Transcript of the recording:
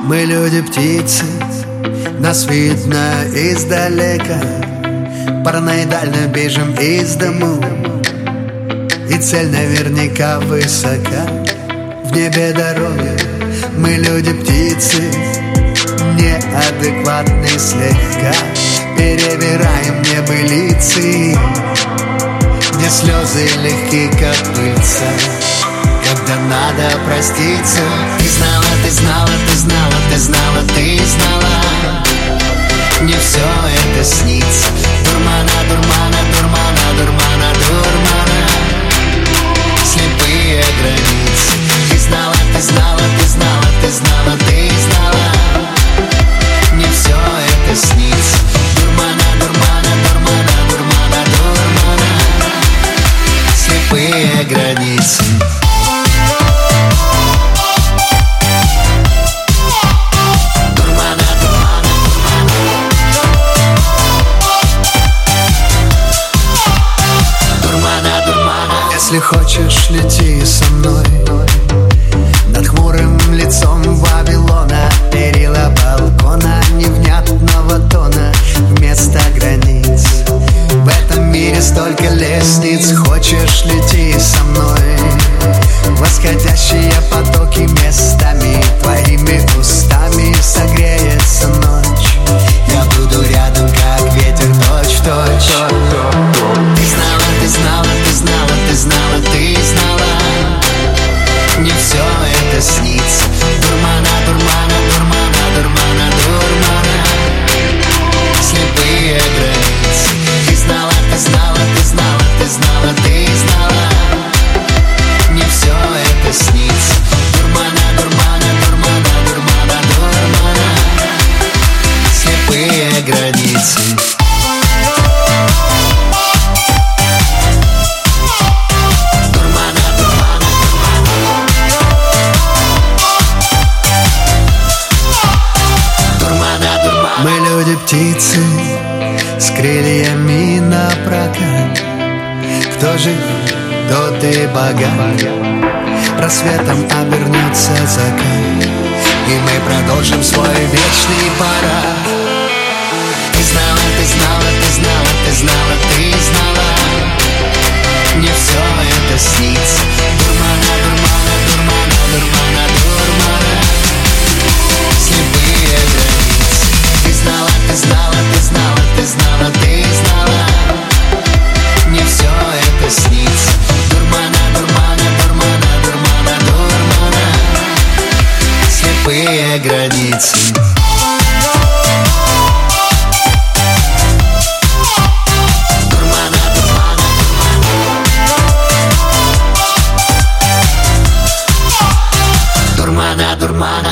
Мы люди-птицы, нас видно издалека. Параноидально бежим из дому, и цель наверняка высока. В небе дорога, мы люди-птицы, неадекватны слегка. Перебираем небылицы, где слезы легки, как пыльца. Когда надо проститься. Ты знала, ты знала, ты знала, ты знала, ты знала. Мне все это снится. Дурмана, дурмана, дурмана, дурмана, дурмана. Слепые границы. Ты знала, ты знала, ты знала, ты знала, ты знала. Мне все это снится. Дурмана, дурмана, дурмана, дурмана, дурмана. Слепые границы. Если хочешь, лети со мной над хмурым лицом Вавилона. Перила балкона невнятного тона вместо границ. В этом мире столько лестниц. Хочешь, лети со мной. Восходящие потоки местами твоими устами согреется ночь. Я буду рядом, как ветер, точь-в-точь. Ты знала, ты знала, ты знала, ты знала, ты знала. Мне все это снится. Дурмана, дурмана, дурмана, дурмана, дурмана. Слепые границы. Ты знала, ты знала, ты знала, ты знала, ты знала. Мне все это снится. Дурмана, дурмана, дурмана, дурмана, дурмана. Слепые границы. Мы люди-птицы с крыльями напрокат. Кто живет, тот и богат. Рассветом обернется закат, и мы продолжим свой вечный парад. Ты знала, ты знала, ты знала, ты знала, ты знала. Мне все это снится. Дурмана, дурмана, дурмана, дурмана, дурмана. Слепые границы. Ты знала, ты знала, ты знала, ты знала, ты знала. Мне все это снится. Дурмана, дурмана, дурмана, дурмана, дурмана. Слепые границы. Дурмана, дурмана.